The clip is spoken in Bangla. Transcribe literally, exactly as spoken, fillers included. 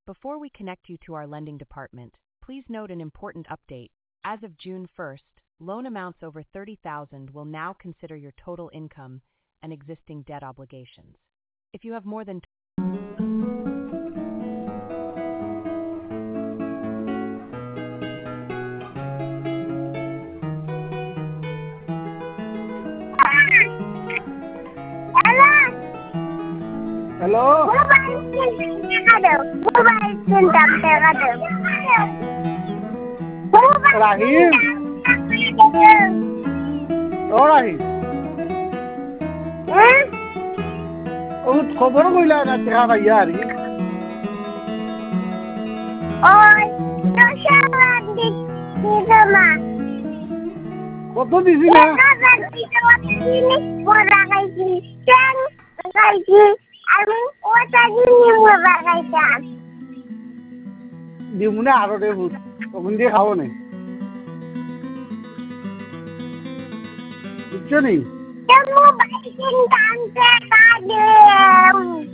Before we connect you to our lending department, please note an important update. As of June first, loan amounts over thirty thousand dollars will now consider your total income and existing debt obligations. If you have more than hello Rahim ও রাহিম ও খবর কইলা না দেখা ভাইয়া আরি কত দিছি না দিমুনে আরো রে ভূত তখন দিয়ে খাবো না বুঝছো নি